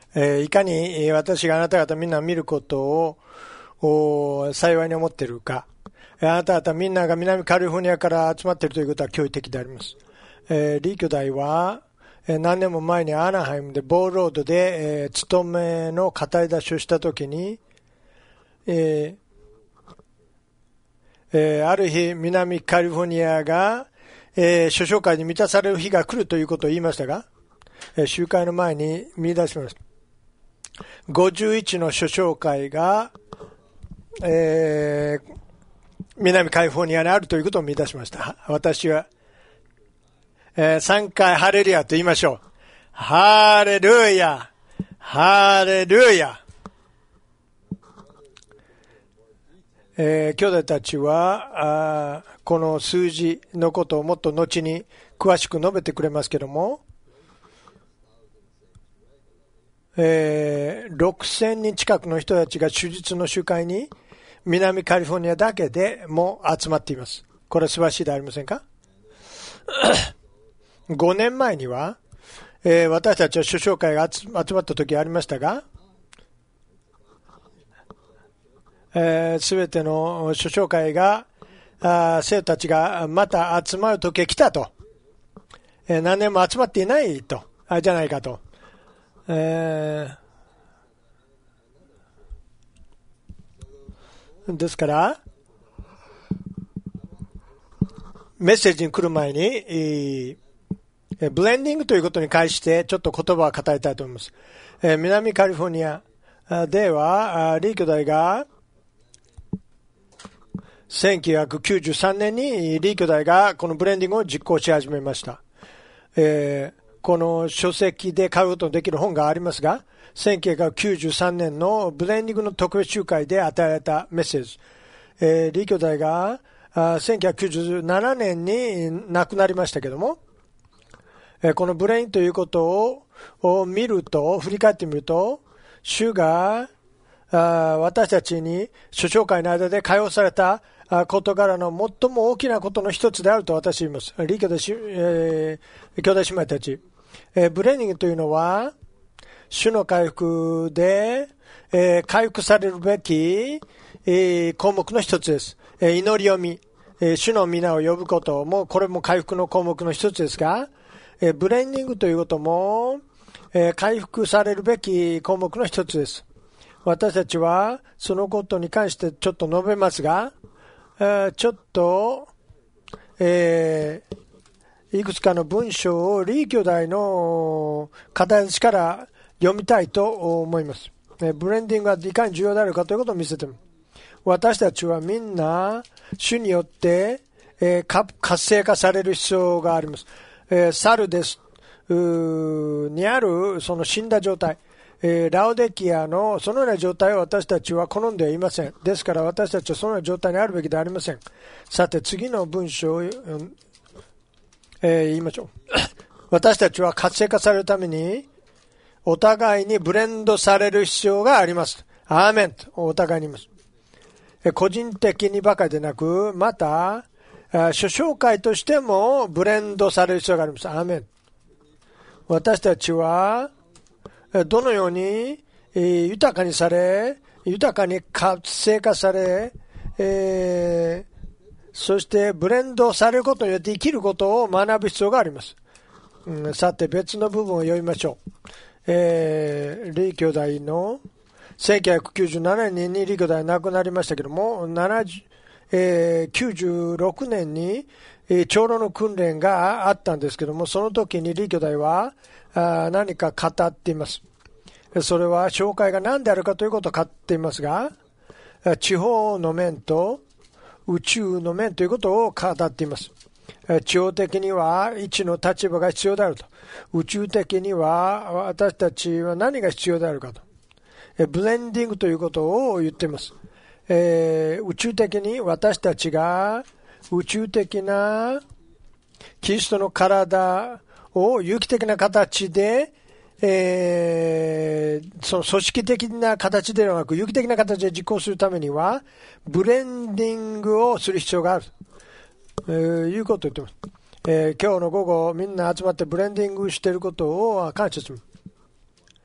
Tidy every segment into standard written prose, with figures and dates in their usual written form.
いかに私があなた方みんな見ることを幸いに思っているか。あなた方みんなが南カリフォルニアから集まっているということは驚異的であります。リー兄弟は何年も前にアナハイムでボールロードで勤めの語り出しをしたときに、ある日南カリフォルニアが書紹会に満たされる日が来るということを言いましたが、集会の前に見出しました。51の書紹会が、南カリフォルニアにあるということを見出しました。私は、3回ハレルヤと言いましょう。ハレルヤ、ハレルヤ。兄弟たちはこの数字のことをもっと後に詳しく述べてくれますけども、6000人近くの人たちが手術の集会に南カリフォルニアだけでも集まっています。これは素晴らしいではありませんか5年前には、私たちは書紹会が集まった時ありましたが、すべての書紹会が生徒たちがまた集まる時が来たと、何年も集まっていないとじゃないかと、ですからメッセージに来る前にブレンディングということに関してちょっと言葉を語りたいと思います。南カリフォルニアではリー兄弟が1993年にリー兄弟がこのブレンディングを実行し始めました。この書籍で買うことのできる本がありますが、1993年のブレンディングの特別集会で与えられたメッセージ。リー兄弟が1997年に亡くなりましたけども、このブレインということを見ると、振り返ってみると、主が私たちに書紹会の間で解放された事柄の最も大きなことの一つであると私は言います。リー兄弟姉妹たち。ブレーニングというのは、主の回復で、回復されるべき、項目の一つです。祈りを見、主の皆を呼ぶことも、これも回復の項目の一つですが、ブレンディングということも、回復されるべき項目の一つです。私たちはそのことに関してちょっと述べますが、ちょっと、いくつかの文章をリー兄弟の形から読みたいと思います。ブレンディングがいかに重要であるかということを見せてみる。私たちはみんな主によって、活性化される必要があります。サルデスにあるその死んだ状態、ラオデキアのそのような状態を私たちは好んではいません。ですから私たちはそのような状態にあるべきではありません。さて次の文章を、言いましょう。私たちは活性化されるためにお互いにブレンドされる必要があります。アーメンとお互いに言います。個人的にばかりでなく、また書紹介としてもブレンドされる必要があります。アーメン。私たちはどのように豊かにされ、豊かに活性化され、そしてブレンドされることによって生きることを学ぶ必要があります。さて別の部分を読みましょう。リー兄弟の1997年にリー兄弟は亡くなりましたけども、96年に長老の訓練があったんですけども、その時にリー兄弟は何か語っています。それは紹介が何であるかということを語っていますが、地方の面と宇宙の面ということを語っています。地方的には一の立場が必要であると。宇宙的には私たちは何が必要であるかと。ブレンディングということを言っています。宇宙的に私たちが宇宙的なキリストの体を有機的な形で、その組織的な形ではなく有機的な形で実行するためにはブレンディングをする必要があると、いうことを言っています。今日の午後みんな集まってブレンディングしていることを感謝する。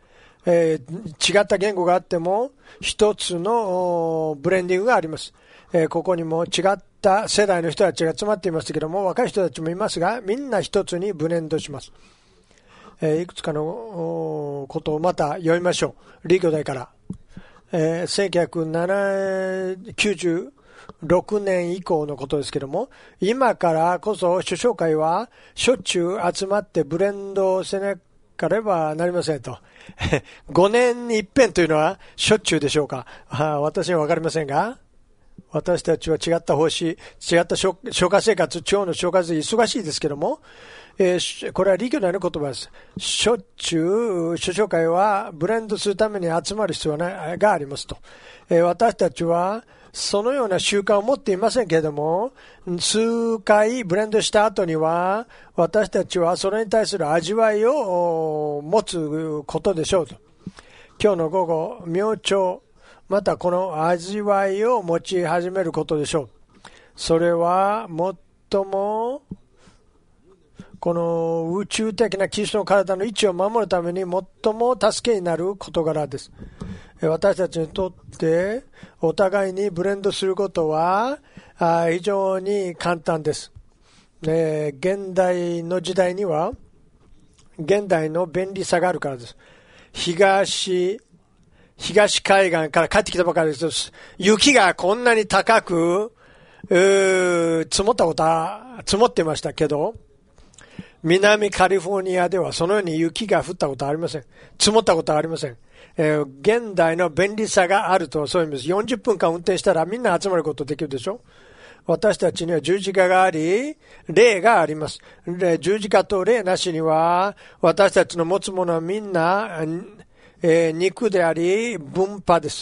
違った言語があっても一つのブレンディングがあります。ここにも違った世代の人たちが集まっていますけども、若い人たちもいますが、みんな一つにブレンドします。いくつかのことをまた読みましょう。リー兄弟から。1996年以降のことですけども、今からこそ諸教会はしょっちゅう集まってブレンドせなければなりませんと。5年に一遍というのはしょっちゅうでしょうか。私にはわかりませんが、私たちは違った奉仕、違った消化生活、地方の消化で忙しいですけども、これはリ兄弟の言葉です。しょっちゅう諸教会はブレンドするために集まる必要がありますと。私たちはそのような習慣を持っていませんけれども、数回ブレンドした後には私たちはそれに対する味わいを持つことでしょうと。今日の午後、明朝、またこの味わいを持ち始めることでしょう。それは最もこの宇宙的なキリストの体の位置を守るために最も助けになる事柄です。私たちにとってお互いにブレンドすることは非常に簡単です。現代の時代には現代の便利さがあるからです。東海岸から帰ってきたばかりです。雪がこんなに高く積もっていましたけど、南カリフォルニアではそのように雪が降ったことはありません。積もったことはありません。現代の便利さがあるとそういう意味です。40分間運転したらみんな集まることできるでしょ。私たちには十字架があり、霊があります。十字架と霊なしには私たちの持つものはみんな、肉であり分派です。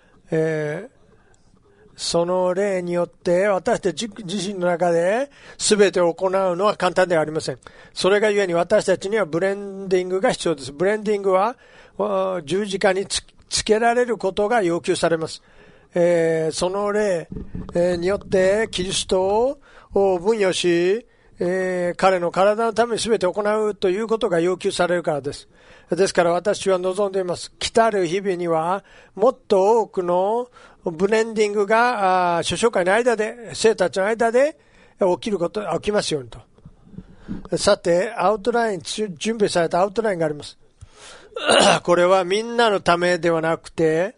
その霊によって私たち自身の中で全てを行うのは簡単ではありません。それがゆえに私たちにはブレンディングが必要です。ブレンディングは十字架につけられることが要求されます。その霊によってキリストを分与し、彼の体のために全て行うということが要求されるからです。ですから私は望んでいます。来たる日々にはもっと多くのブレンディングが諸教会の間で、生徒たちの間で起きますようにと。さて、アウトライン、準備されたアウトラインがあります。これはみんなのためではなくて、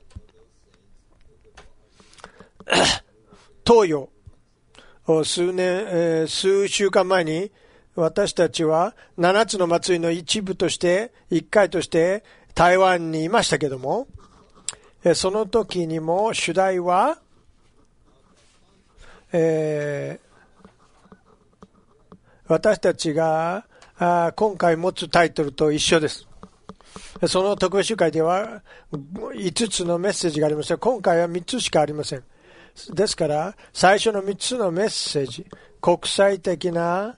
東洋、数週間前に私たちは7つの祭りの一部として、一回として台湾にいましたけども、その時にも主題は、私たちが今回持つタイトルと一緒です。その特別集会では5つのメッセージがありますが、今回は3つしかありません。ですから最初の3つのメッセージ、国際的な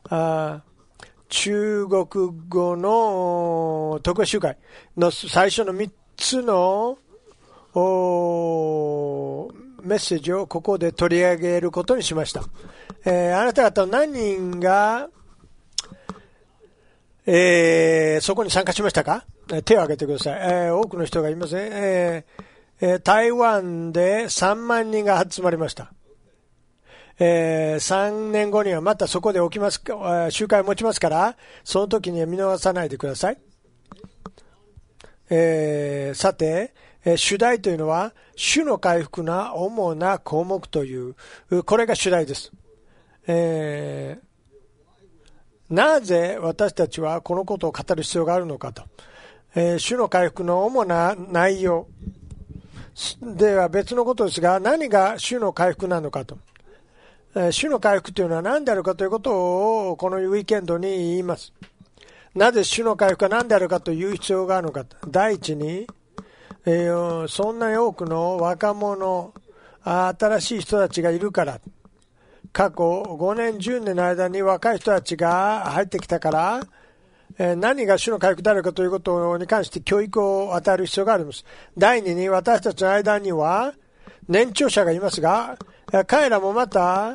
中国語の特別集会の最初の3つのメッセージをここで取り上げることにしました。あなた方何人が、そこに参加しましたか？手を挙げてください。多くの人がいますね。台湾で3万人が集まりました。3年後にはまたそこで起きます、集会を持ちますから、その時には見逃さないでください。さて、主題というのは主の回復な主な項目という、これが主題です。なぜ私たちはこのことを語る必要があるのかと。主の回復の主な内容では別のことですが、何が主の回復なのかと。主の回復というのは何であるかということをこのウィーケンドに言います。なぜ主の回復が何であるかという必要があるのか。第一に、そんなに多くの若者、新しい人たちがいるから。過去5年、10年の間に若い人たちが入ってきたから、何が主の回復であるかということに関して教育を与える必要があります。第二に、私たちの間には年長者がいますが、彼らもまた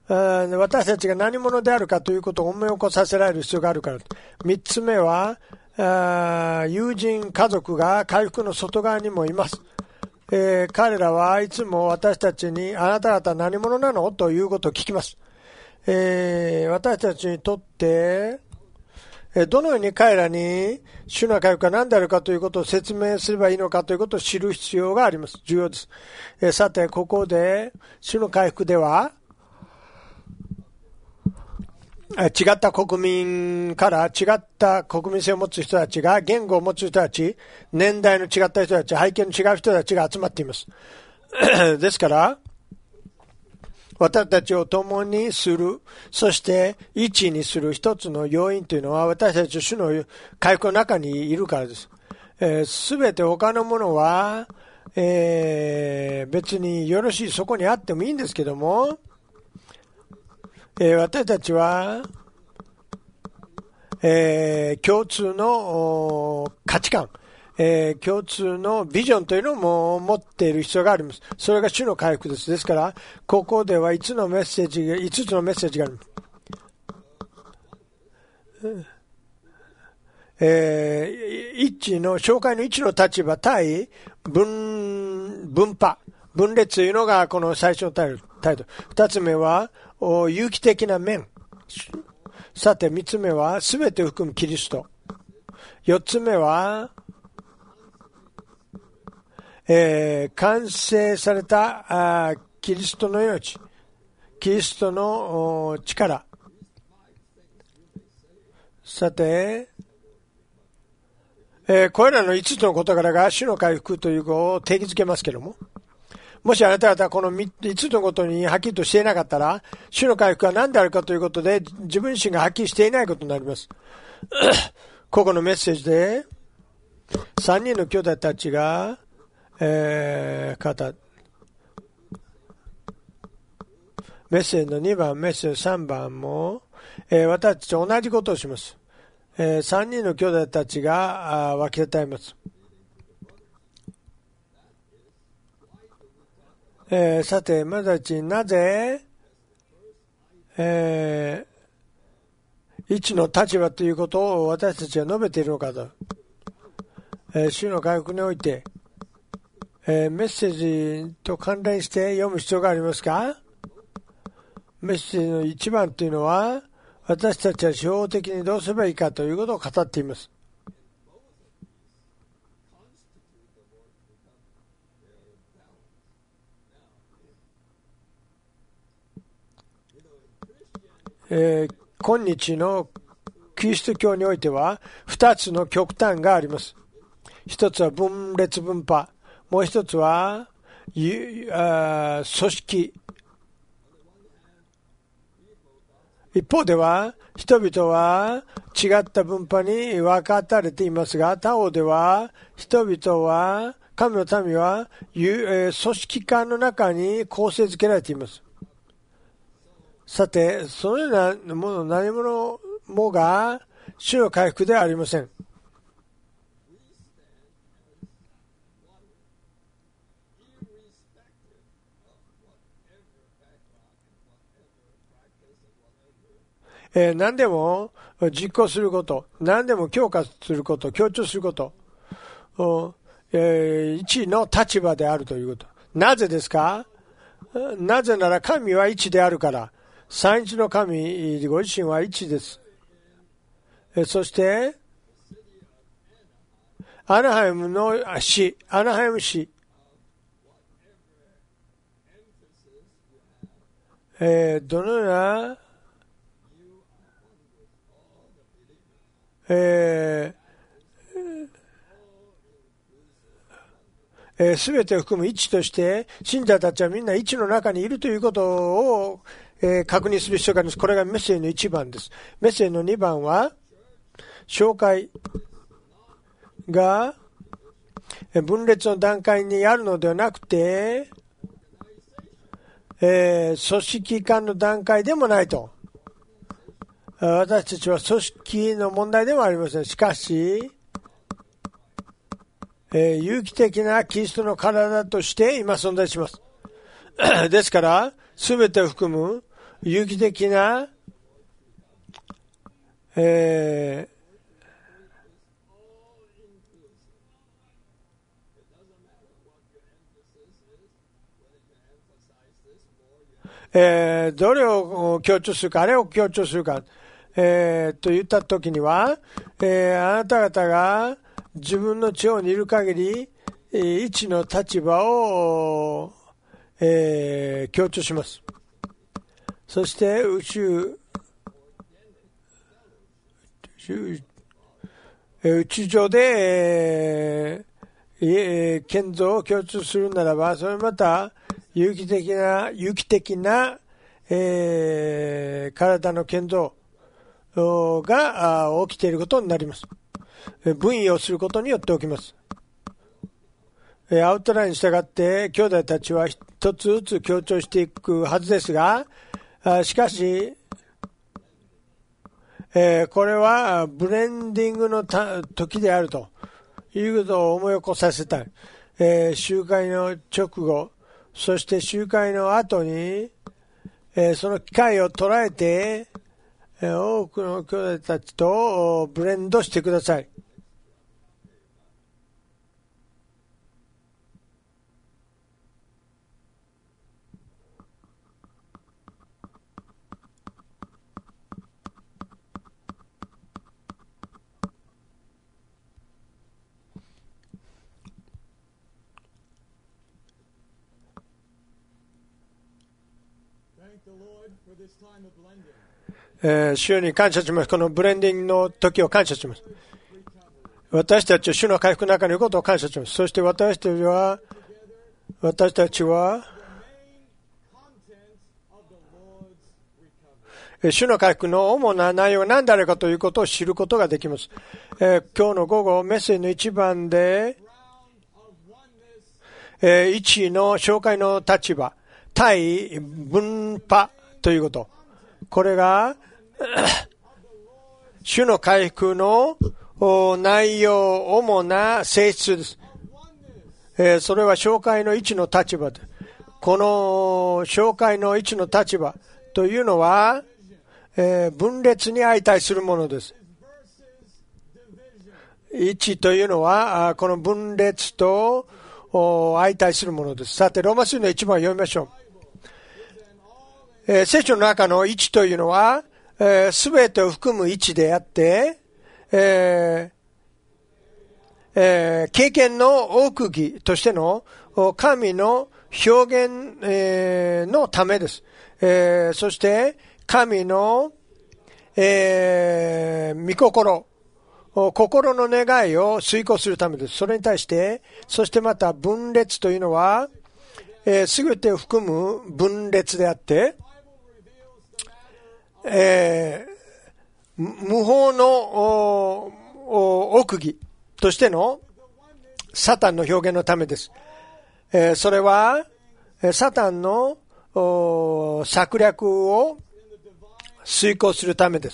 私たちが何者であるかということを思い起こさせられる必要があるから。3つ目は友人、家族が回復の外側にもいます。彼らはいつも私たちにあなた方何者なのということを聞きます。私たちにとってどのように彼らに主の回復が何であるかということを説明すればいいのかということを知る必要があります。重要です。さて、ここで主の回復では違った国民から違った国民性を持つ人たちが、言語を持つ人たち、年代の違った人たち、背景の違う人たちが集まっています。ですから、私たちを共にする、そして一にする一つの要因というのは、私たち主の回復の中にいるからです。すべて他のものは、別によろしい、そこにあってもいいんですけども、私たちは、共通の価値観、共通のビジョンというのも持っている必要があります。それが主の回復です。ですから、ここでは5つのメッセージがあります。一の、紹介の一の立場対分派、分裂というのがこの最初の態度。二つ目は、有機的な面。さて、三つ目は、すべてを含むキリスト。四つ目は、完成されたキリストの命。キリストの力。さて、これらの5つの事柄が主の回復ということを定義づけますけれども、もしあなた方はこの5つのことにはっきりとしていなかったら、主の回復は何であるかということで、自分自身がはっきりしていないことになります。ここのメッセージで、3人の兄弟たちが、メッセージの2番、メッセージ3番も、私たちと同じことをします。3人の兄弟たちが分け与えます。さて、まずなぜ、一の立場ということを私たちは述べているのかと。主の回復において、メッセージと関連して読む必要がありますか？メッセージの1番というのは、私たちは司法的にどうすればいいかということを語っています。今日のキリスト教においては2つの極端があります。一つは分裂分派、もう一つは組織。一方では人々は違った分派に分かたれていますが、他方では人々は、神の民は組織化の中に構成づけられています。さて、そのようなもの、何者もが主の回復ではありません。何でも実行すること、何でも強化すること、強調すること、一の立場であるということ。なぜですか？なぜなら神は一であるから。三一の神ご自身は一です。そして、アナハイム市、どのような、すべてを含む一として、信者たちはみんな一の中にいるということを、確認する必要があります。これがメッセージの1番です。メッセージの2番は、紹介が分裂の段階にあるのではなくて、組織間の段階でもないと。私たちは組織の問題でもありません。しかし、有機的なキリストの体として今存在します。ですから、すべてを含む有機的な、 どれを強調するか、あれを強調するか、と言ったときには、あなた方が自分の地方にいる限り、一の立場を、強調します。そして宇宙上で、建造を強調するならば、それまた有機的な、体の建造が起きていることになります。分野をすることによって起きます。アウトラインに従って兄弟たちは一つずつ強調していくはずですが、しかし、これはブレンディングの時であるということを思い起こさせたい。集会の直後、そして集会の後に、その機会を捉えて、多くの兄弟たちとブレンドしてください。主に感謝します。このブレンディングの時を感謝します。私たちは主の回復の中にいることを感謝します。そして私たちは主の回復の主な内容が何であるかということを知ることができます。今日の午後メッセージの一番で一の紹介の立場対分派ということ、これが主の回復の内容、主な性質です。それは紹介の一の立場で、この紹介の一の立場というのは、分裂に相対するものです。一というのはこの分裂と相対するものです。さてローマ書の一番を読みましょう。聖書の中の一というのはすべてを含む一であって、経験の奥義としての神の表現、のためです。そして神の、御心の願いを遂行するためです。それに対して、そしてまた分裂というのはすべてを含む分裂であって、無法の奥義としてのサタンの表現のためです。それはサタンの策略を遂行するためです。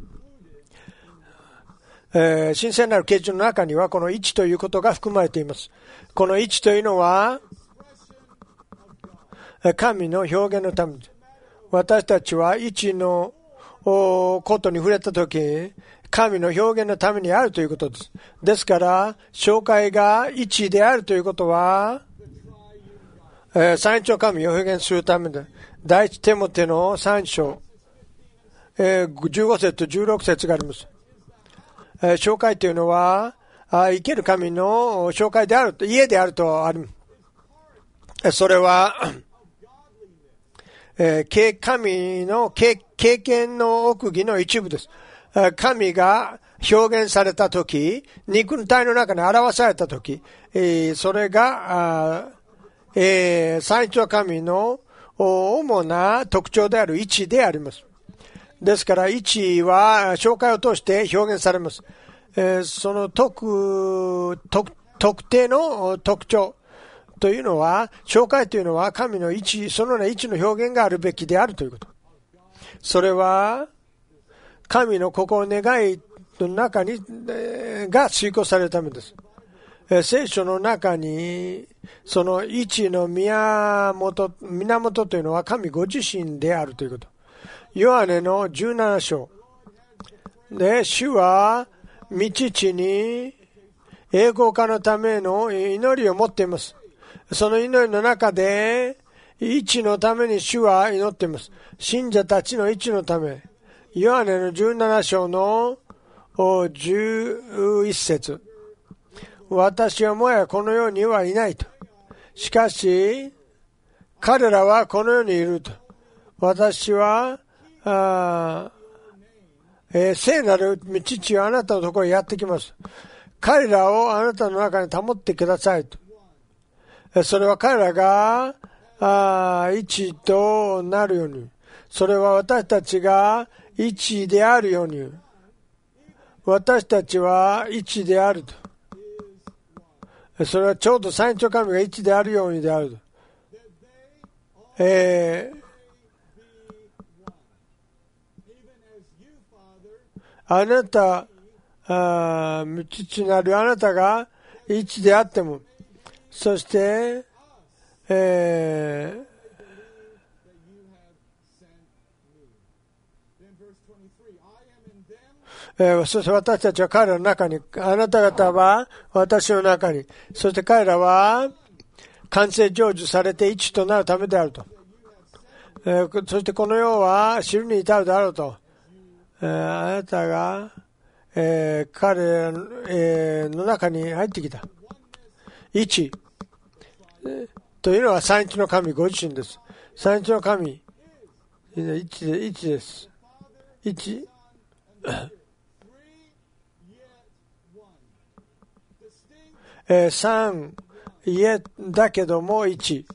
神聖なる啓示の中にはこの一ということが含まれています。この一というのは神の表現のためです。私たちは一のことに触れたとき、神の表現のためにあるということです。ですから、紹介が一であるということは、三一の神を表現するためで、第一テモテの3章、15節と16節があります。紹介というのは、生ける神の紹介であると、家であるとあります。それは、神の経験の奥義の一部です。神が表現されたとき、肉体の中に表されたとき、それが三一の神の主な特徴である一であります。ですから一は紹介を通して表現されます。その特定の特徴というのは、紹介というのは神の一、そのような一の表現があるべきであるということ。それは神の心願いの中にが遂行されるためです。聖書の中にその一の源というのは神ご自身であるということ。ヨハネの17章で、主は御父に栄光化のための祈りを持っています。その祈りの中で、 一致のために主は祈っています。信者たちの一致のため。ヨハネの17章の11節。私はもはやこの世にはいないと。しかし、彼らはこの世にいると。私は、聖なる父はあなたのところへやってきます。彼らをあなたの中に保ってくださいと。それは彼らが一となるように。それは私たちが一であるように。私たちは一であると。それはちょうど三位一の神が一であるようにであると。あなた、父なるあなたが一であっても、そして、そして私たちは彼らの中に、あなた方は私の中に、そして彼らは完成成就されて一となるためであると。そしてこの世は知るに至るであろうと。あなたが、彼らの中に入ってきた。一というのは三一の神ご自身です。三一の神、一です。一。三、家だけども一。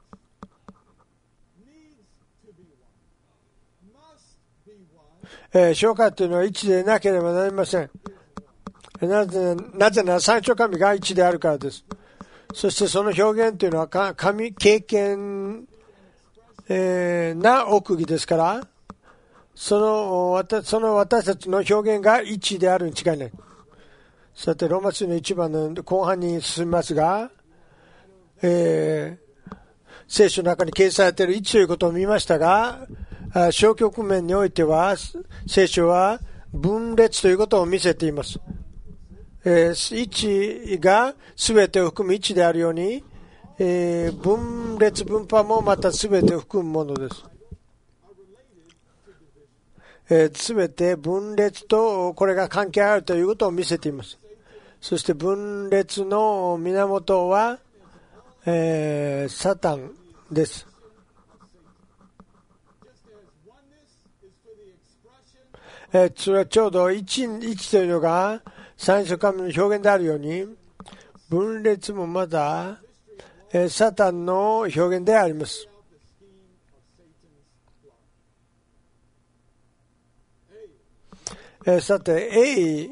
紹介というのは一でなければなりません。なぜなら三一の神が一であるからです。そしてその表現というのは経験、な奥義ですから、その私たちの表現が一であるに違いない。さて、ローマ書の1番の後半に進みますが、聖書の中に掲載されている一ということを見ましたが、消極面においては、聖書は分裂ということを見せています。一が全てを含む一であるように、分裂分派もまた全てを含むものです。全て分裂とこれが関係あるということを見せています。そして分裂の源は、サタンです。それはちょうど一というのが三一の神の表現であるように、分裂もまだサタンの表現であります。さて、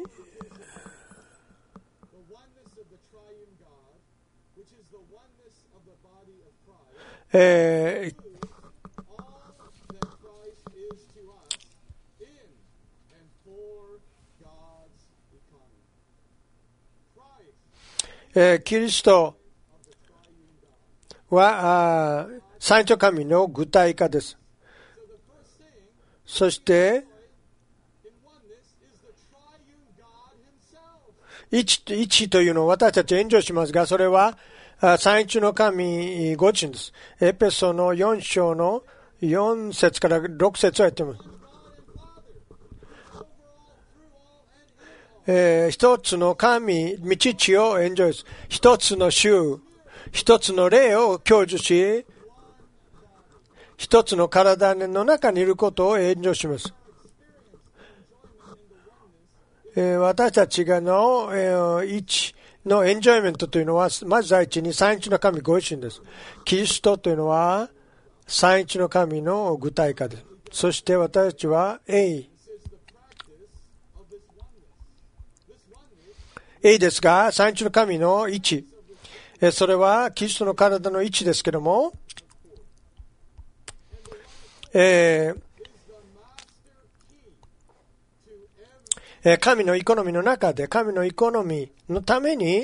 キリストは三一の神の具体化です。そして一というのを私たちは援助しますが、それは三一の神ご自身です。エペソの4章の4節から6節をやっています。一つの神、父を援助し、一つの主、一つの霊を享受し、一つの体の中にいることを援助します。私たちがの一のエンジョイメントというのは、まず第一に三一の神ご自身です。キリストというのは三一の神の具体化です。そして私たちは栄ですが、三一の神の一、それはキリストの体の一ですけれども、神のイコノミーの中で、神のイコノミーのために、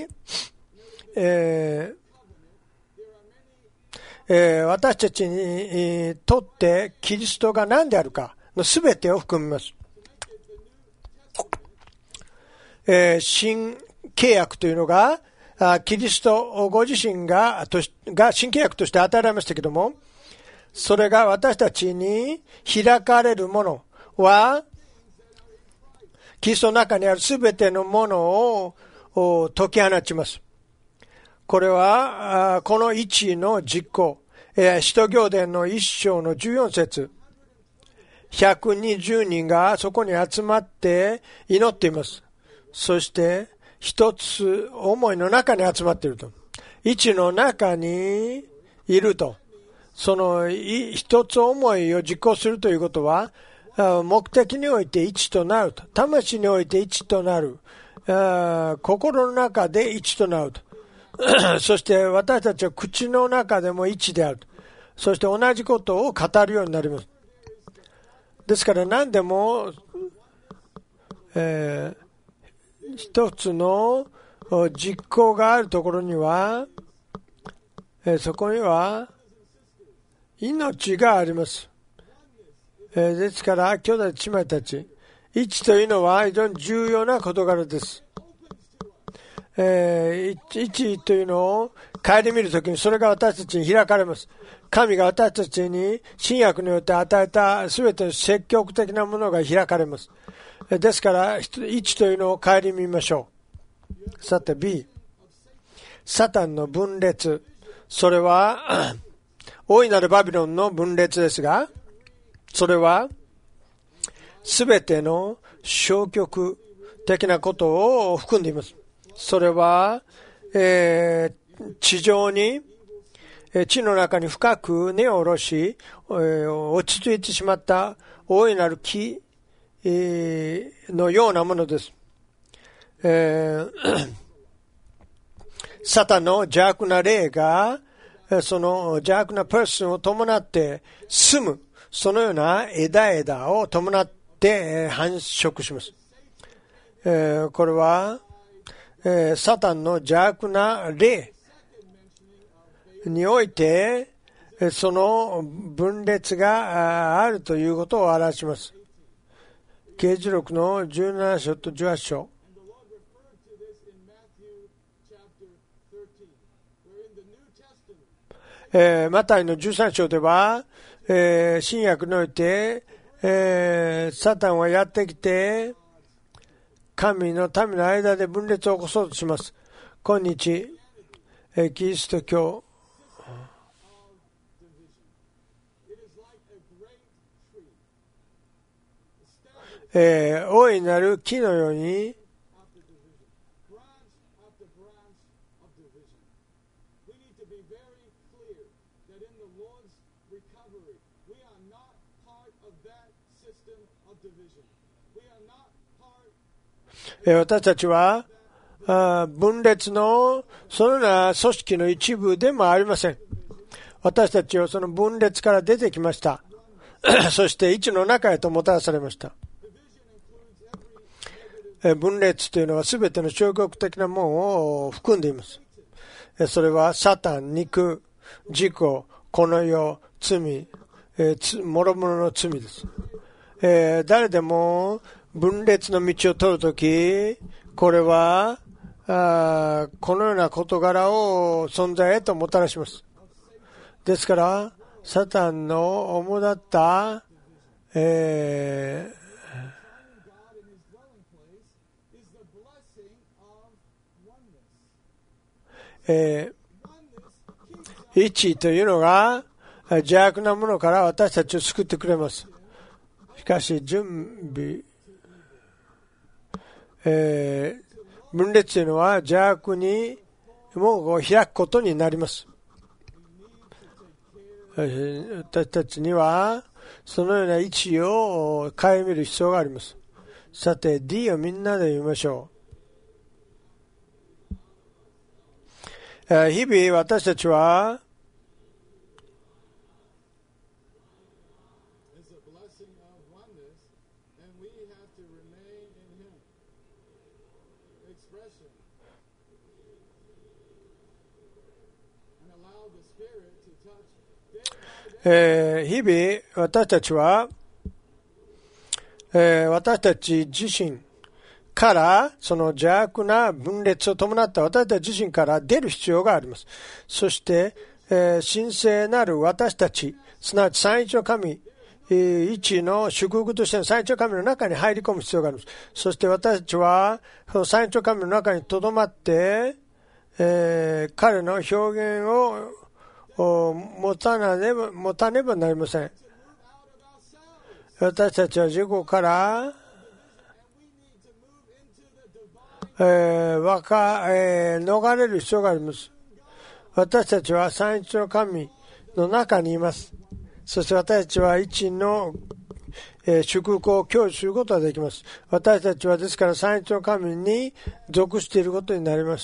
私たちにとってキリストが何であるかのすべてを含みます。新契約というのがキリストご自身が新契約として与えられましたけれども、 それが私たちに開かれるものは、キリストの中にあるすべてのものを解き放ちます。これは、この一の実行、使徒行伝の1章の14節、120人がそこに集まって祈っています。そして一つ思いの中に集まっていると。一の中にいると。その一つ思いを実行するということは、目的において一となると。魂において一となる。心の中で一となると。そして私たちは口の中でも一であると。そして同じことを語るようになります。ですから何でも、一つの実行があるところには、そこには命があります。ですから兄弟姉妹たち、一というのは非常に重要な事柄です。一というのを顧みるときにそれが私たちに開かれます。神が私たちに新約によって与えたすべての積極的なものが開かれます。ですから一というのを顧みましょう。さて B、 サタンの分裂、それは大いなるバビロンの分裂ですが、それはすべての消極的なことを含んでいます。それは、地上に地の中に深く根を下ろし、落ち着いてしまった大いなる木のようなものです。サタンの邪悪な霊がその邪悪なパーソンを伴って住む、そのような枝々を伴って繁殖します。これはサタンの邪悪な霊においてその分裂があるということを表します。啓示録の17章と18章、マタイの13章では、新約において、サタンはやってきて神の民の間で分裂を起こそうとします。今日、キリスト教大いなる木のように私たちは分裂のそのような組織の一部でもありません。私たちはその分裂から出てきました。そして一の中へともたらされました。分裂というのは全ての消極的なものを含んでいます。それはサタン、肉、自己、この世、罪、諸々の罪です。誰でも分裂の道を取るとき、これはこのような事柄を存在へともたらします。ですからサタンの主だった、一というのが邪悪なものから私たちを救ってくれます。しかし準備、分裂というのは邪悪にも開くことになります。私たちにはそのような位置を顧みる必要があります。さて D をみんなで読みましょう。日々私たちは日々私たちは、私たち自身からその邪悪な分裂を伴った私たち自身から出る必要があります。そして、 神聖なる私たち、すなわち三一の神、一の祝福としての三一の神の中に入り込む必要があります。そして私たちはその三一の神の中にとどまって、彼の表現を持たねばなりません。私たちは自己から、逃れる必要があります。私たちは三一の神の中にいます。そして私たちは一の祝福を享受することができます。私たちはですから三一の神に属していることになります。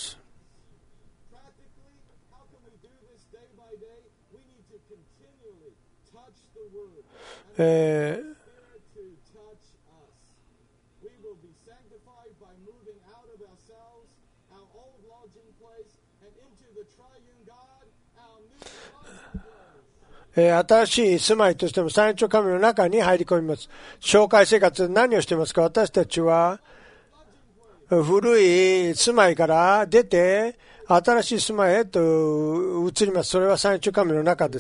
新しい住まいとしても三一の神の中に入り込みます。紹介生活で何をしていますか？私たちは古い住まいから出て新しい住まいへと移ります。それは三一の神の中です。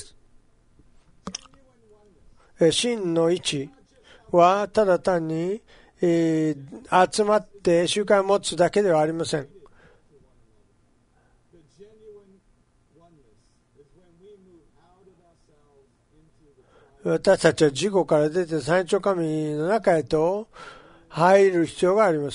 真の位置はただ単に、集まって習慣を持つだけではありません。私たちは自己から出て三一の神の中へと入る必要があります。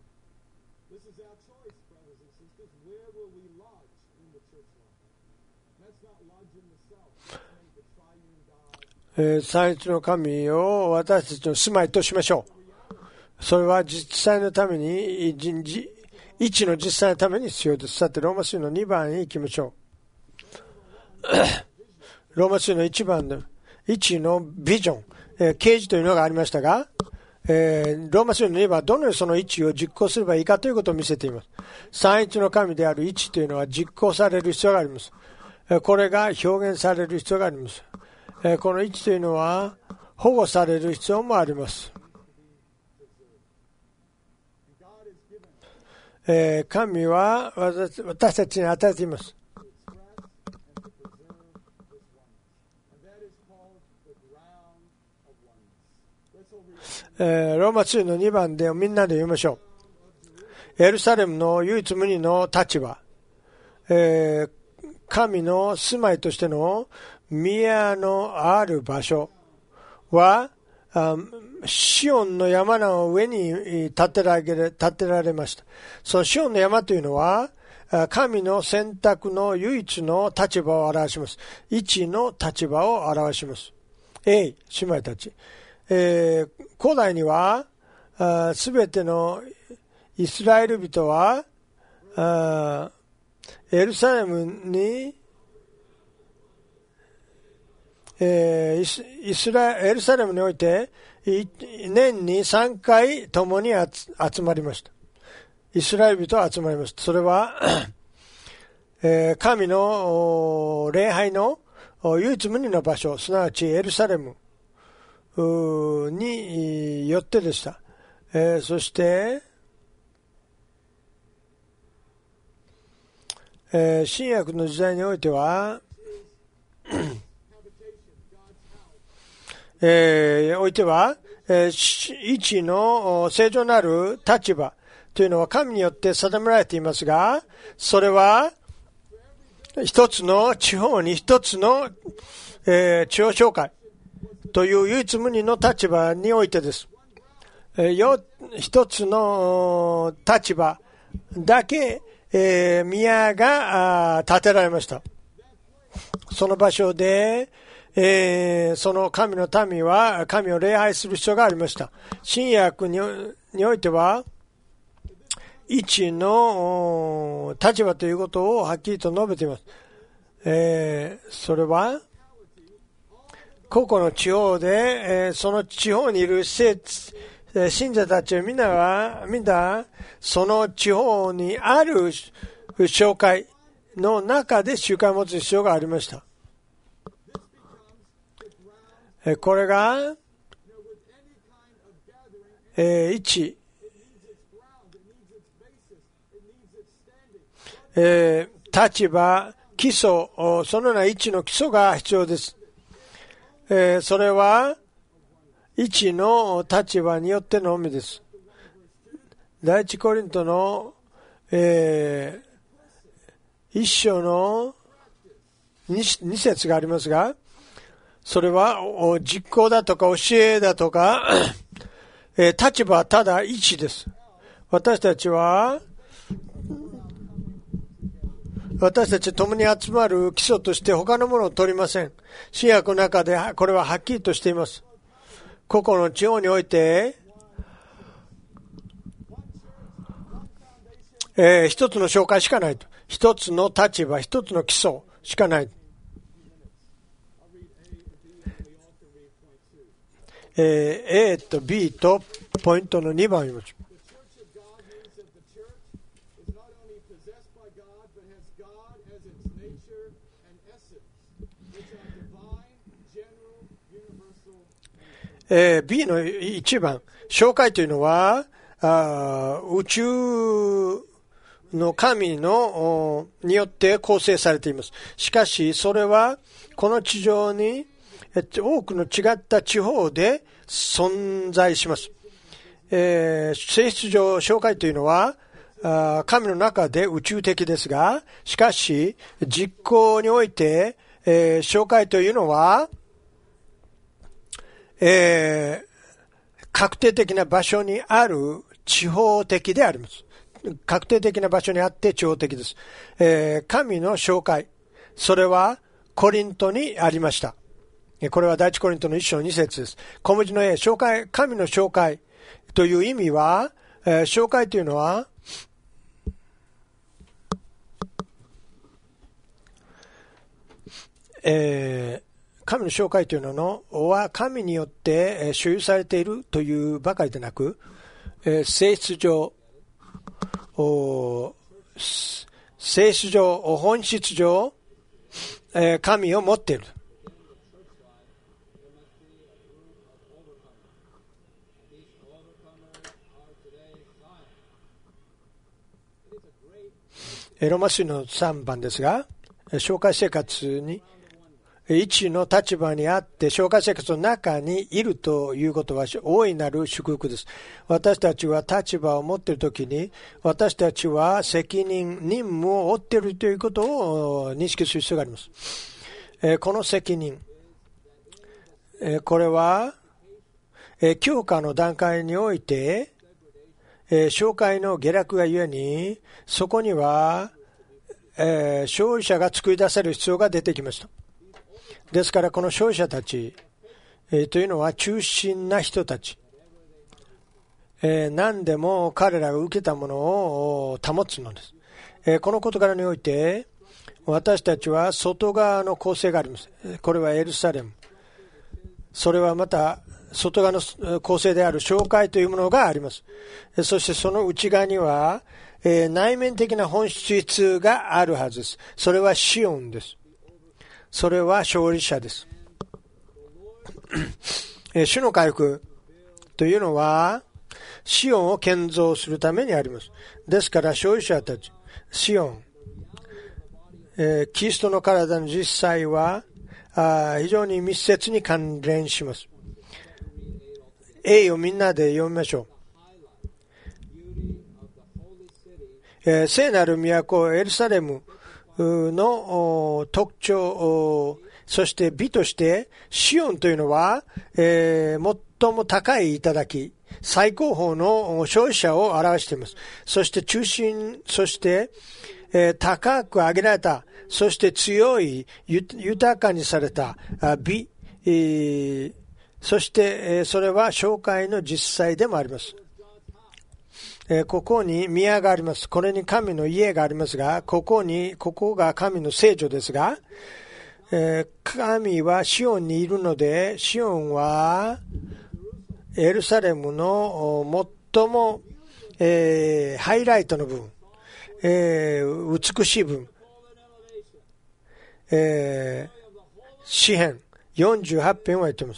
三一の神を私たちの住まいとしましょう。それは実際のために、一の実際のために必要です。さて、ローマ書の2番に行きましょう。ローマ書の1番で、1のビジョン、啓示というのがありましたが、ローマ書の2番はどのようにその1を実行すればいいかということを見せています。三一の神である1というのは実行される必要があります。これが表現される必要があります。この1というのは保護される必要もあります。神は私たちに与えています。ローマ書の2番でみんなで読みましょう。エルサレムの唯一無二の立場、神の住まいとしての宮のある場所はシオンの山の上に建てられました。そのシオンの山というのは神の選択の唯一の立場を表します。一の立場を表します。姉妹たち、古代にはすべてのイスラエル人はエルサレムにエルサレムにおいて年に3回共に集まりました。イスラエル人は集まりました。それは神の礼拝の唯一無二の場所、すなわちエルサレムによってでした。そして、新約の時代においては一の正常なる立場というのは神によって定められていますが、それは一つの地方に一つの、地方教会という唯一無二の立場においてです。一つの立場だけ、宮が建てられました。その場所で、その神の民は神を礼拝する必要がありました。新約においては一の立場ということをはっきりと述べています。それは個々の地方で、その地方にいる信者たちはみんなその地方にある教会の中で集会を持つ必要がありました。これが、立場、基基礎、そのような位置の基礎が必要です。それは位置の立場によってのみです。第一コリントの、一章の 2節がありますが、それは実行だとか教えだとか立場はただ位置です。私たち共に集まる基礎として他のものを取りません。新約の中でこれははっきりとしています。個々の地方において、一つの紹介しかないと。一つの立場、一つの基礎しかない。A と B とポイントの2番を読みます。B の1番、紹介というのは宇宙の神のによって構成されています。しかしそれはこの地上に多くの違った地方で存在します。性質上紹介というのは神の中で宇宙的ですが、しかし実行において、紹介というのは確定的な場所にある地方的であります。確定的な場所にあって地方的です。神の紹介、それはコリントにありました。これは第一コリントの1章2節です。小文字の A、紹介、神の紹介という意味は、紹介というのは、神の紹介というのは神によって所有されているというばかりでなく、性質上、本質上、神を持っている。ローマ書の3番ですが、紹介生活に一の立場にあって紹介生活の中にいるということは大いなる祝福です。私たちは立場を持っているときに、私たちは責任、任務を負っているということを認識する必要があります。この責任、これは強化の段階において紹介の下落がゆえに、そこには勝利者が作り出せる必要が出てきました。ですからこの勝利者たち、というのは中心な人たち、何でも彼らが受けたものを保つのです。この事柄において私たちは外側の構成があります。これはエルサレム、それはまた外側の構成である紹介というものがあります。そしてその内側には内面的な本質があるはずです。それはシオンです。それは勝利者です。主の回復というのはシオンを建造するためにあります。ですから勝利者たち、シオン、キリストの体の実際は非常に密接に関連します。A をみんなで読みましょう。聖なる都エルサレムの特徴、そして美としてシオンというのは、最も高い頂、最高峰の勝利者を表しています。そして中心、そして高く上げられた、そして強い、豊かにされた美、そしてそれは紹介の実際でもあります。ここに宮があります。これに神の家がありますが、ここが神の聖女ですが、神はシオンにいるので、シオンはエルサレムの最も、ハイライトの部分、美しい部分、詩編48編は言っています。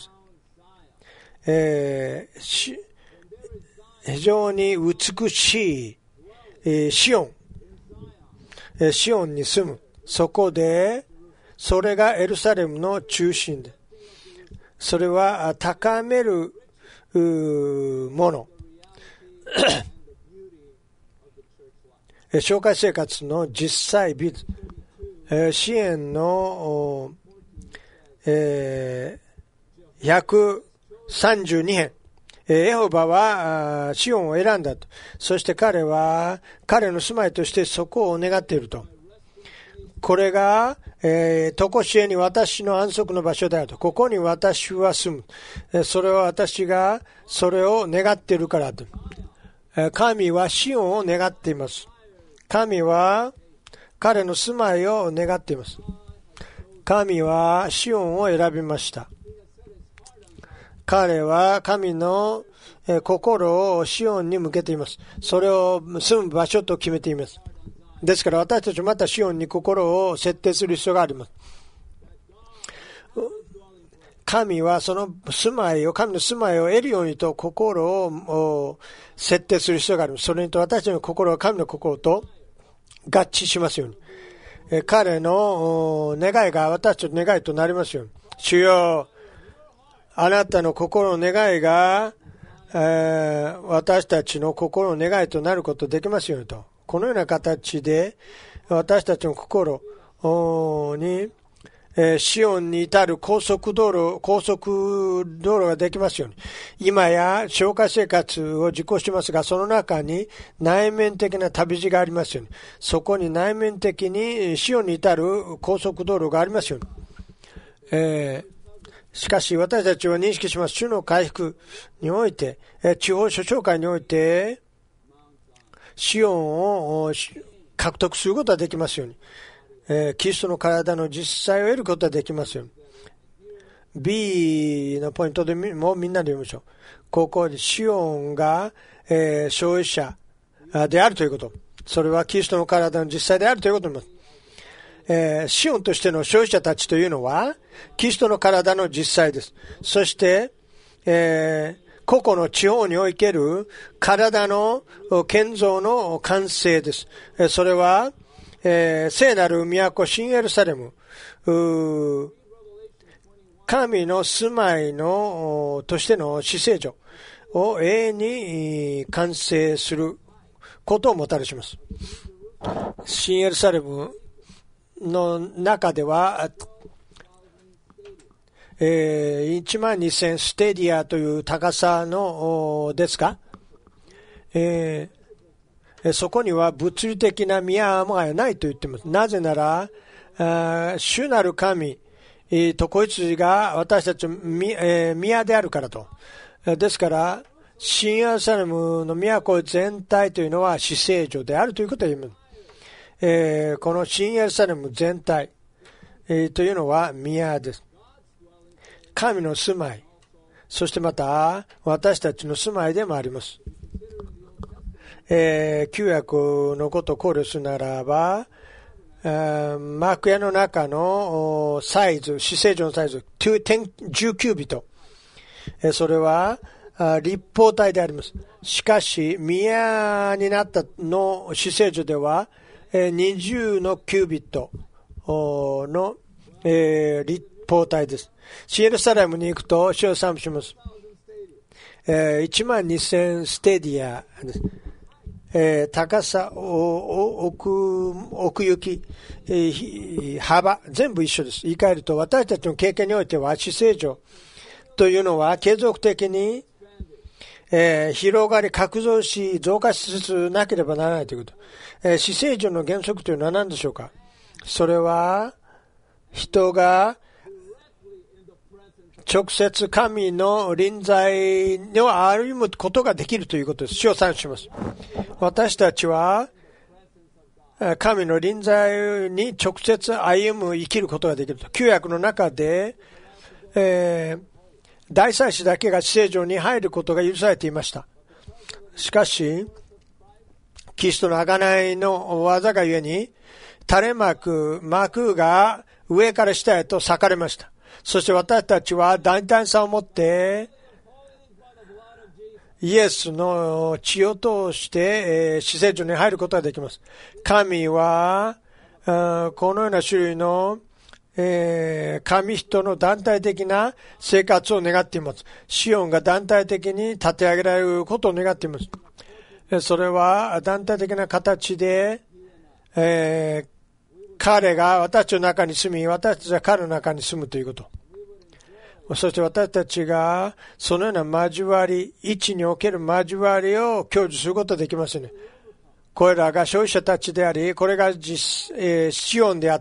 非常に美しい、シオンに住むそこで、それがエルサレムの中心で、それは高めるもの。紹介生活の実際美、支援の132編。エホバはシオンを選んだと。そして彼は彼の住まいとしてそこを願っていると。これが、とこしえに私の安息の場所であると。ここに私は住む。それは私がそれを願っているからと。神はシオンを願っています。神は彼の住まいを願っています。神はシオンを選びました。彼は神の心をシオンに向けています。それを住む場所と決めています。ですから私たちまたシオンに心を設定する必要があります。神はその住まいを、神の住まいを得るようにと心を設定する必要があります。それにと私たちの心は神の心と合致しますように。彼の願いが私たちの願いとなりますように。主よ、あなたの心の願いが、私たちの心の願いとなることできますようにと。このような形で私たちの心に、シオンに至る高速道路ができますように。今や消化生活を実行していますが、その中に内面的な旅路がありますように。そこに内面的にシオンに至る高速道路がありますように。しかし私たちは認識します。主の回復において、地方諸教会において、シオンを獲得することができますように。キリストの体の実際を得ることができますように。B のポイントでもうみんなで読みましょう。ここでシオンが、消費者であるということ。それはキリストの体の実際であるということになります。シオンとしての消費者たちというのは、キリストの体の実際です。そして、個々の地方における体の建造の完成です。それは、聖なる都、新エルサレム、神の住まいのとしての至聖所を永遠に完成することをもたらします。新エルサレムの中では、12000ステディアという高さのですか、そこには物理的な宮がないと言っています。なぜなら、主なる神と子羊が私たちの宮であるからと。ですから、新エルサレムの都全体というのは至聖所であるということを言います。この新エルサレム全体、というのは宮です。神の住まい、そしてまた私たちの住まいでもあります。旧約のことを考慮するならば、幕屋の中のサイズ、至聖所のサイズ、10キュービット。それは立方体であります。しかし、宮になったの至聖所では、20のキュービットの立方体です。シエルサレムに行くと、主を賛美します。12000ステディアです。高さ、奥行き、幅、全部一緒です。言い換えると、私たちの経験においては、至聖所というのは継続的に、広がり、拡張し、増加しつつなければならないということ。至聖所の原則というのは何でしょうか。それは、人が直接神の臨在を歩むことができるということです。主を賛美します。私たちは神の臨在に直接歩む、生きることができると。旧約の中で、大祭司だけが至聖所に入ることが許されていました。しかし、キリストの贖いの技がゆえに、垂れ幕が上から下へと裂かれました。そして私たちは大胆さを持ってイエスの血を通して至聖所に入ることができます。神はこのような種類の、神人の団体的な生活を願っています。シオンが団体的に立て上げられることを願っています。それは団体的な形で、彼が私たちの中に住み、私たちは彼の中に住むということ。そして私たちがそのような交わり、位置における交わりを享受することができますね。これらが消費者たちであり、これがシオンであって、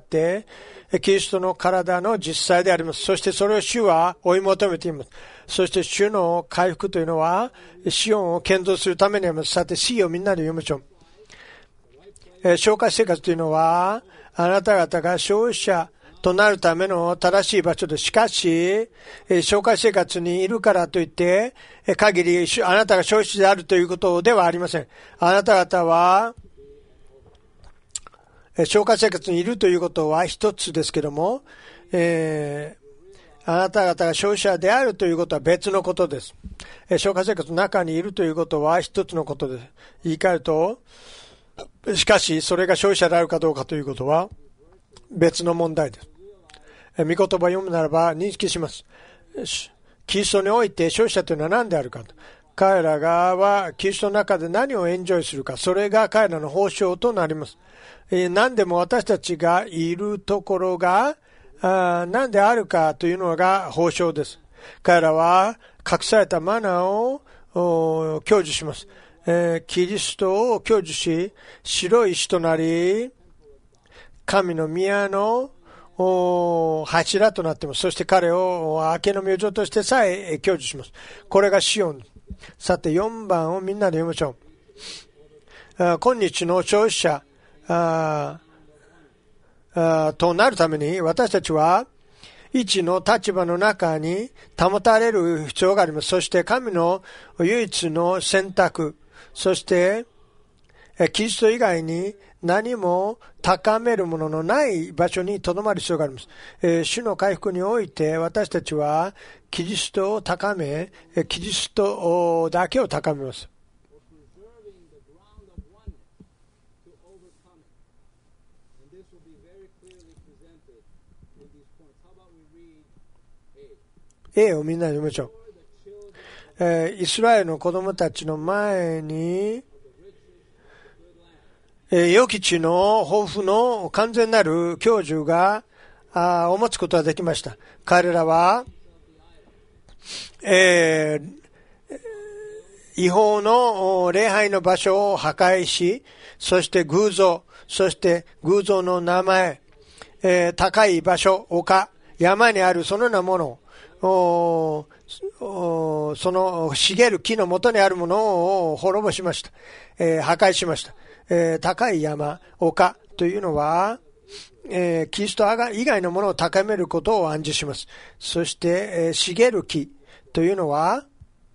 キリストの体の実際であります。そしてそれを主は追い求めています。そして主の回復というのは、シオンを建造するためにあります。さて、C をみんなで読みましょう。紹介生活というのは、あなた方が消費者となるための正しい場所です。しかし、紹介生活にいるからといって、限りあなたが消費者であるということではありません。あなた方は、消化生活にいるということは一つですけども、あなた方が消費者であるということは別のことです。消化生活の中にいるということは一つのことです。言い換えると、しかしそれが消費者であるかどうかということは別の問題です。御言葉を読むならば認識します。キリストにおいて消費者というのは何であるかと。彼らがはキリストの中で何をエンジョイするか、それが彼らの報酬となります。何でも私たちがいるところが何であるかというのが報酬です。彼らは隠されたマナーを享受します。キリストを享受し、白い石となり、神の宮の柱となっています。そして彼を明けの明星としてさえ享受します。これがシオン。さて4番をみんなで読みましょう。今日の消費者となるために私たちは一の立場の中に保たれる必要があります。そして神の唯一の選択、そしてキリスト以外に何も高めるもののない場所に留まる必要があります。主の回復において私たちはキリストを高め、キリストだけを高めます。A をみんなで読みましょう。イスラエルの子供たちの前に良き地の豊富の完全なる享受がを持つことができました。彼らは、違法の礼拝の場所を破壊し、そして偶像の名前、高い場所、丘、山にあるそのようなもの、その茂る木の元にあるものを滅ぼしました。破壊しました。高い山、丘というのは、キリスト以外のものを高めることを暗示します。そして、茂る木というのは、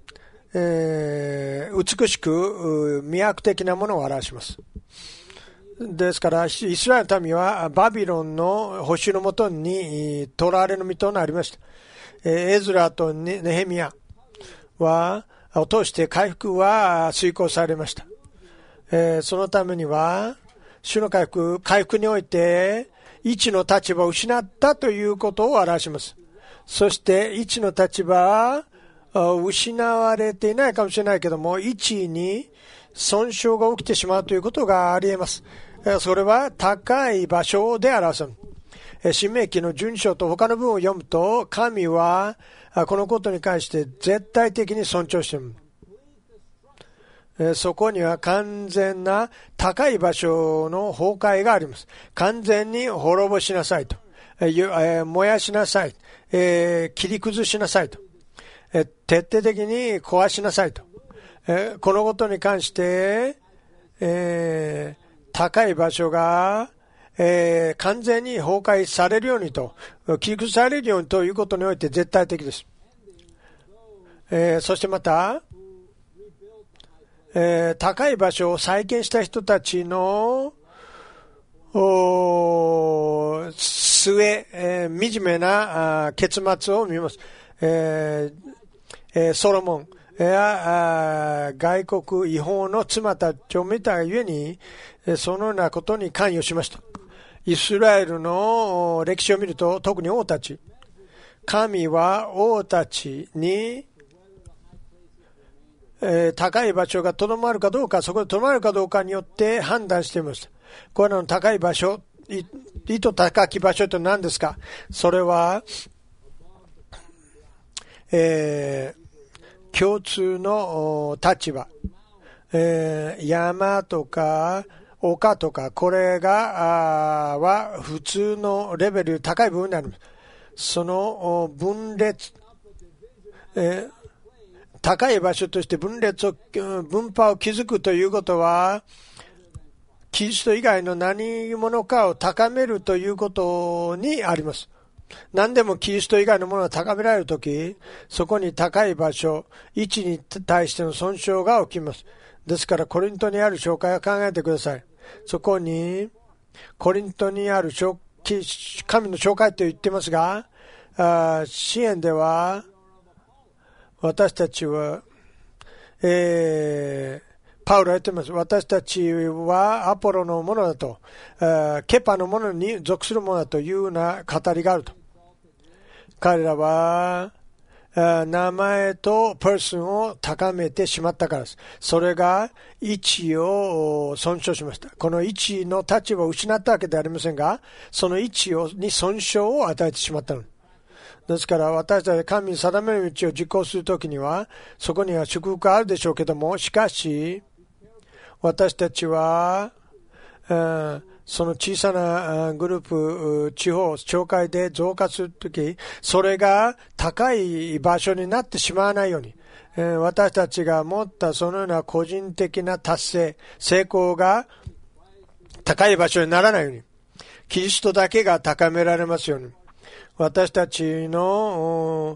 美しく魅惑的なものを表します。ですから、イスラエルの民はバビロンの保守のもとに囚われの身となりました。エズラとネヘミヤを通して回復は遂行されました。そのためには、主の回復において、一の立場を失ったということを表します。そして、一の立場は失われていないかもしれないけども、一に損傷が起きてしまうということがあり得ます。それは高い場所で表す。申命記の12章と他の文を読むと、神はこのことに関して絶対的に尊重している。そこには完全な高い場所の崩壊があります。完全に滅ぼしなさいと。燃やしなさい。切り崩しなさいと。徹底的に壊しなさいと。このことに関して、高い場所が完全に崩壊されるようにと、切り崩されるようにということにおいて絶対的です。そしてまた、高い場所を再建した人たちの惨めな結末を見ます。ソロモンや外国違法の妻たちを見たゆえに、そのようなことに関与しました。 イスラエルの歴史を見ると、特に王たち、神は王たちに、高い場所がとどまるかどうか、そこでとどまるかどうかによって判断していました。これらの高い場所、意図高き場所とは何ですか？それは、共通の立場、山とか丘とか、これがは普通のレベル高い部分になります。その分裂、高い場所として分派を築くということは、キリスト以外の何者かを高めるということにあります。何でもキリスト以外のものが高められるとき、そこに高い場所、位置に対しての損傷が起きます。ですから、コリントにある教会を考えてください。そこに、コリントにある神の教会と言ってますが、支援では、私たちは、パウロは言っています。私たちはアポロのものだと、ケパのものに属するものだというような語りがあると。彼らは名前とパーソンを高めてしまったからです。それが位置を損傷しました。この位置の立場を失ったわけではありませんが、その位置に損傷を与えてしまったのですから、私たちが神に定める道を実行するときには、そこには祝福があるでしょうけども、しかし私たちはその小さなグループ、地方、教会で増加するとき、それが高い場所になってしまわないように、私たちが持ったそのような個人的な達成、成功が高い場所にならないように、キリストだけが高められますように、私たちの、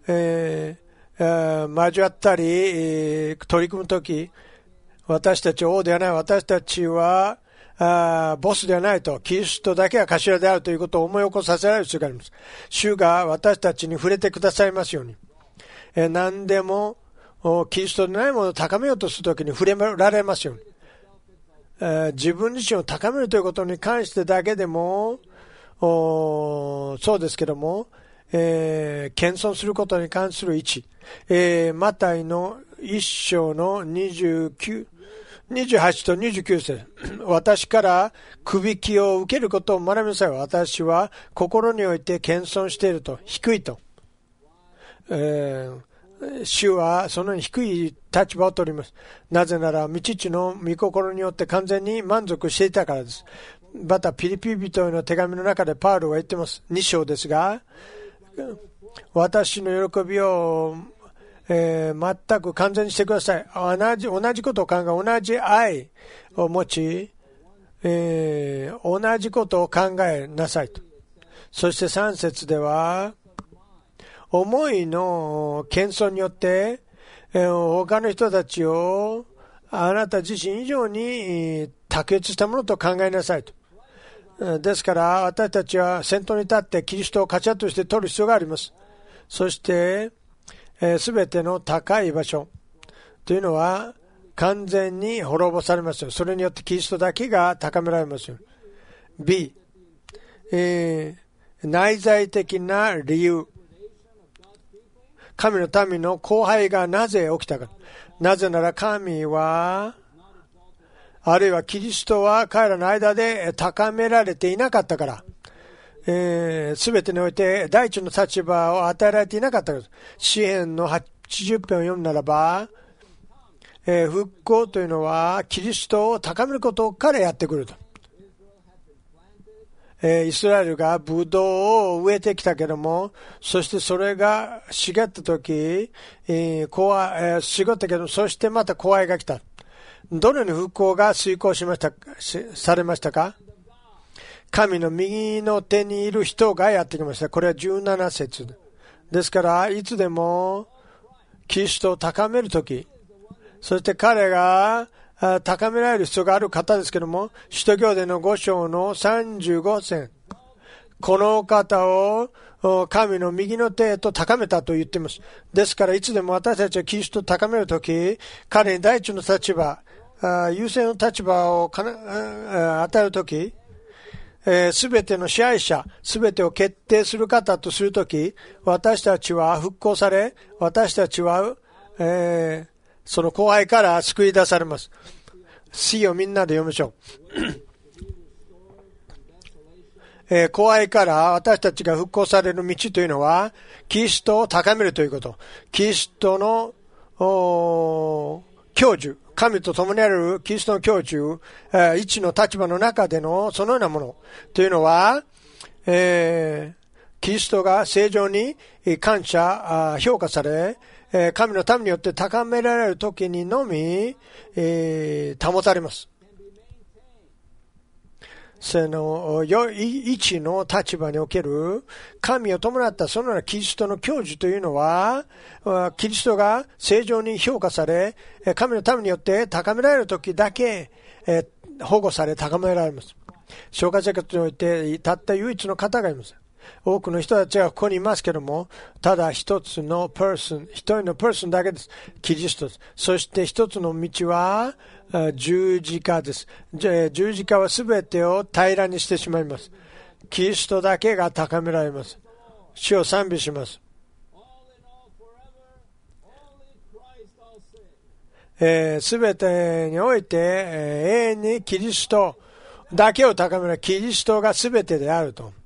交わったり、取り組むとき、私たちは王ではない、私たちはボスではないと、キリストだけが頭であるということを思い起こさせられる必要があります。主が私たちに触れてくださいますように、何でもキリストでないものを高めようとするときに触れられますように、自分自身を高めるということに関してだけでもそうですけども、謙遜することに関する位置、マタイの1章の28と29節、私からくびきを受けることを学びなさい。私は心において謙遜していると、低いと、主はそのように低い立場を取ります。なぜなら父の御心によって完全に満足していたからです。またピリピ人への手紙の中でパウロは言っています。2章ですが、私の喜びを全く完全にしてください。同じことを考え、同じ愛を持ち、同じことを考えなさいと。そして3節では、思いの謙遜によって、他の人たちをあなた自身以上に卓越したものと考えなさいと。ですから私たちは先頭に立ってキリストを勝ち合として取る必要があります。そしてすべての高い場所というのは完全に滅ぼされますよ。それによってキリストだけが高められますよ。B、内在的な理由。神の民の荒廃がなぜ起きたか。なぜなら神は、あるいはキリストは彼らの間で高められていなかったから、すべてにおいて第一の立場を与えられていなかったから。詩編の80編を読むならば、復興というのはキリストを高めることからやってくると。イスラエルがブドウを植えてきたけども、そしてそれが茂ったとき、茂ったけど、そしてまた怖いが来た。どのように復興が遂行されましたか？神の右の手にいる人がやってきました。これは17節ですから、いつでもキリストを高めるとき、そして彼が高められる必要がある方ですけども、使徒行伝の5章の35節、この方を神の右の手へと高めたと言っています。ですからいつでも私たちはキリストを高めるとき、彼に第一の立場、優先の立場を与えるとき、 すべての支配者、すべてを決定する方とするとき、私たちは復興され、私たちは、その荒廃から救い出されます。詩をみんなで読みましょう。荒廃から私たちが復興される道というのは、キリストを高めるということ。キリストの教授、神と共にあるキリストの教授、一の立場の中でのそのようなものというのは、キリストが正常に感謝、評価され、神の民によって高められる時にのみ、保たれます。その一の立場における神を伴ったそのようなキリストの教授というのは、キリストが正常に評価され、神の民によって高められる時だけ、保護され高められます。消化生活においてたった唯一の方がいます。多くの人たちがここにいますけども、ただ一人のパーソンだけです。キリストです。そして一つの道は十字架です。十字架はすべてを平らにしてしまいます。キリストだけが高められます。主を賛美します。すべてにおいて、永遠にキリストだけを高められ、キリストがすべてであると。